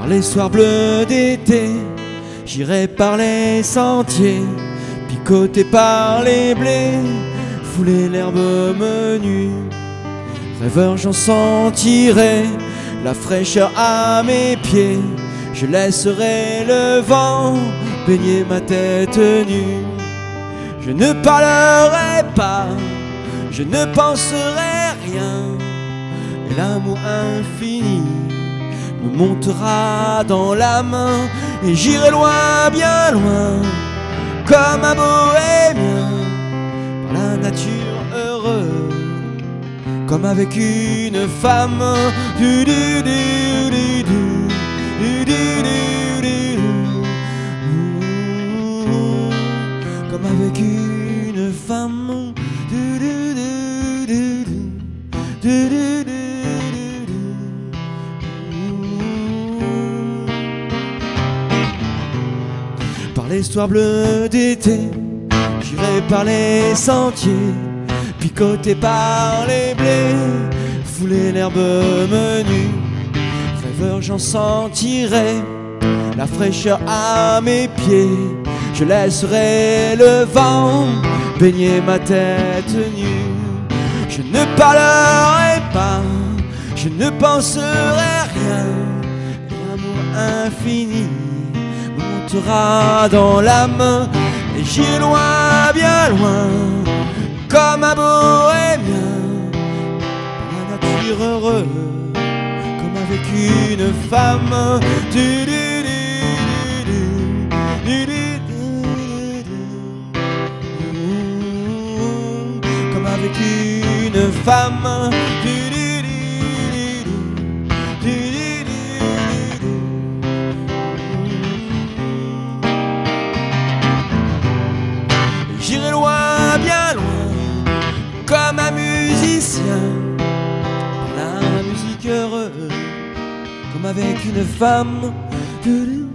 les soirs bleus d'été, j'irai par les sentiers, picoté par les blés, fouler l'herbe menue. Rêveur, j'en sentirai la fraîcheur à mes pieds. Je laisserai le vent baigner ma tête nue. Je ne parlerai pas, je ne penserai rien, et l'amour infini me montera dans la main, et j'irai loin, bien loin, comme un bohémien, par la nature heureux, comme avec une femme. Du, du, du, du, du, du, du, du, du. Comme avec une femme. Du, du, du, du, du, du, du. Par les soirs bleus d'été, j'irai par les sentiers, picoté par les blés, fouler l'herbe menue. Rêveur, j'en sentirai la fraîcheur à mes pieds. Je laisserai le vent baigner ma tête nue. Je ne parlerai pas, je ne penserai rien. L'amour infini me montera dans la main, et j'irai loin, bien loin, comme un bohémien, la nature heureux, comme avec une femme. Du, du, du, du, du, du, du, du. Comme avec une femme. Du, du, du, du, du, du, du. J'irai loin, bien loin, comme un musicien, la musique heureuse, comme avec une femme.